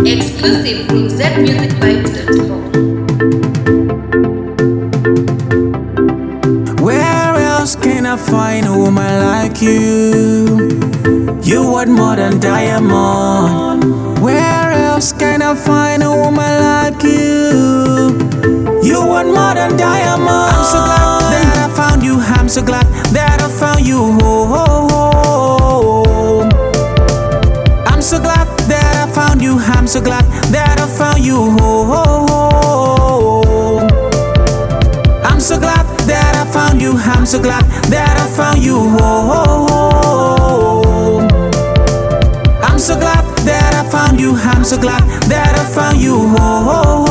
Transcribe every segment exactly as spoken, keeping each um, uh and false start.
Exclusive from z music vibes dot com. Where else can I find a woman like you? You want more than diamond. Where else can I find a woman like you? You want more than diamond. I'm so glad that I found you. I'm so glad that I found you. Oh, oh, oh. I'm so glad that I found you. I'm so glad that I found you. Oh, oh, oh. I'm so glad that I found you. I'm so glad that I found you. Oh, oh, oh. I'm so glad that I found you. I'm so glad that I found you. Oh, oh,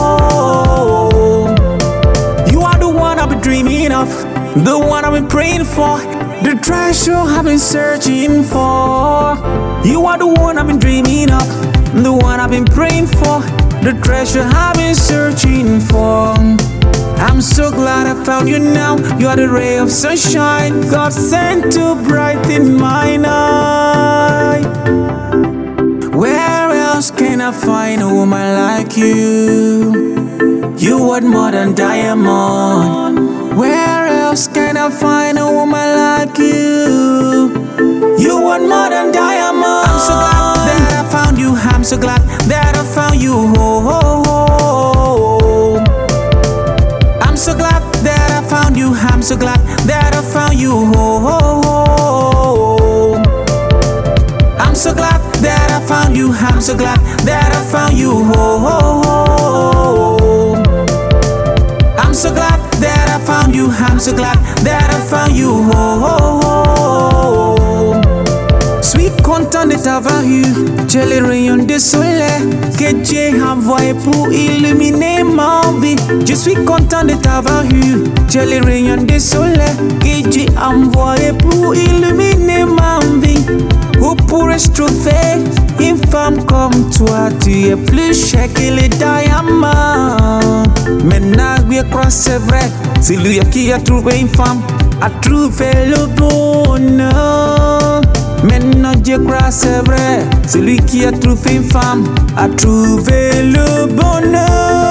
oh. You are the one I've been dreaming of, the one I've been praying for, the treasure I've been searching for. You are the one I've been dreaming of, the one I've been praying for, the treasure I've been searching for. I'm so glad I found you now. You are the ray of sunshine God sent to brighten my night. Where else can I find a woman like you? You want more than diamond. Where else can I find a woman like you? You want more than diamond. I'm so glad that I found you. I'm so glad that I found you. Oh, oh, oh. I'm so glad that I found you. I'm so glad that I found you. Oh, oh, oh. I'm so glad that I found you. I'm so glad that I found you. Oh, oh, oh. I'm so glad that I found you. I'm so glad that I found you. Oh, oh, oh. Sweet content de ta vue, j'ai les rayons de soleil que Dieu a envoyé pour illuminer ma vie. Je suis content de ta vue, j'ai les rayons de soleil que Dieu a envoyé pour illuminer ma vie. Où pourrais-je trouver une femme comme toi? Tu es plus cher que les diamants. Maintenant, je crois c'est vrai, c'est lui qui a trouvé une femme, a trouvé le bonheur. Maintenant je crois c'est vrai, c'est lui qui a trouvé une femme, a trouvé le bonheur.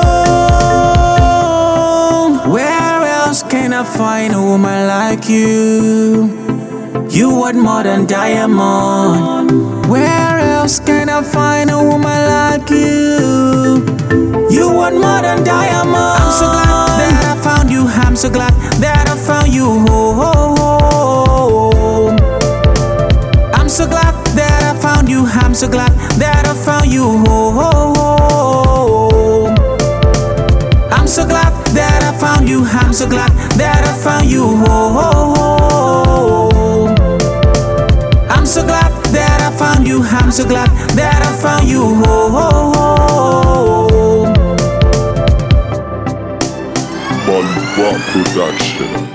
Where else can I find a woman like you? You want more than diamond. Where else can I find a woman like you? You want more than diamond. I'm so glad that I found you. I'm so glad that I found you. Oh, oh, oh. I'm so glad that I found you. I'm so glad that I found you. Oh, oh, oh. I'm so glad that I found you. I'm so glad that I found you. Oh, oh, oh. I'm so glad that I found you. I'm so glad that I found you. Oh, oh, oh. Bon Bois Production.